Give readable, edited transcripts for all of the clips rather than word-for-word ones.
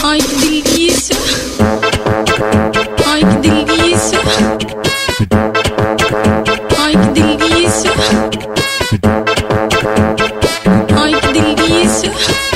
Ai que delícia, ai que delícia, ai que delícia, ai que delícia.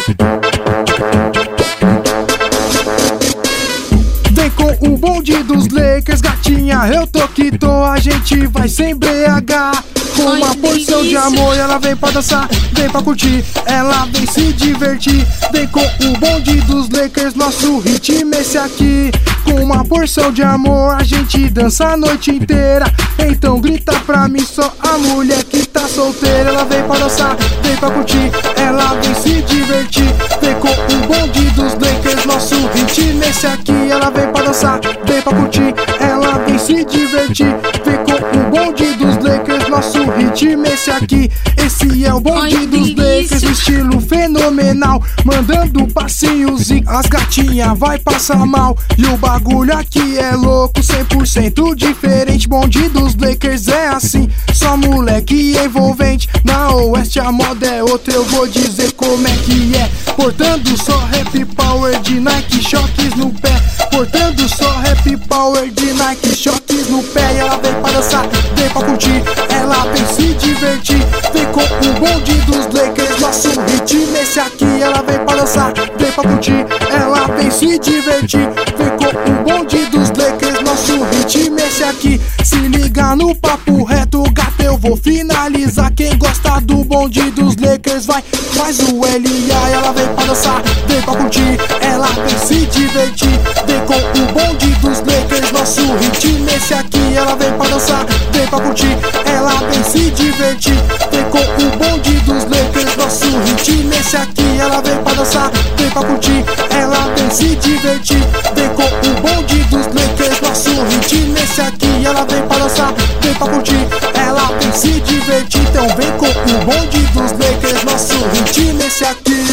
Vem com o bonde dos Lakers, gatinha, eu tô que tô, a gente vai se embriagar. Com uma porção de amor, ela vem pra dançar, vem pra curtir, ela vem se divertir. Vem com o bonde dos Lakers, nosso ritmo esse aqui. Com uma porção de amor, a gente dança a noite inteira. Então grita pra mim só a mulher que tá solteira. Ela vem pra dançar, vem pra curtir, ela vem se divertir. Vem com o bonde dos Lakers, nosso ritmo esse aqui. Ela vem pra dançar, vem pra curtir, ela vem se divertir. Vem com o bonde dos Lakers, nosso ritmo esse aqui. Esse é o bonde dos Lakers, estilo fenomenal, mandando passinhos e as gatinhas vai passar mal. E o bagulho aqui é louco, 100% diferente. Bonde dos Lakers é assim, só moleque envolvente. Na Oeste a moda é outra, eu vou dizer como é que é. Portando só rap power de Nike Shox no pé. Portando só rap power de Nike Shox no pé. E ela vem pra dançar, vem pra curtir, ela vem se divertir. Vem com o bonde dos Lakers, nosso ritmo esse aqui. Ela vem pra dançar, vem pra curtir, ela vem se divertir. Vem com o bonde dos Lakers, nosso ritmo esse aqui. Se liga no papo reto, gata, eu vou finalizar. Quem gosta do bonde dos Lakers vai, faz o LA. Ela vem pra dançar, vem pra curtir, ela vem se divertir. Vem com o bonde dos Lakers, nosso ritmo esse aqui. Ela vem pra dançar, vem pra curtir, ela vem se divertir. Vem com o bonde dos Lakers, nosso ritmo esse aqui. Ela vem pra dançar, vem pra curtir, ela vem se divertir. Vem com o bonde dos Lakers, nosso ritmo esse aqui. Ela vem pra dançar, vem pra curtir, ela vem se divertir. Então vem com o bonde dos Lakers, nosso ritmo esse aqui.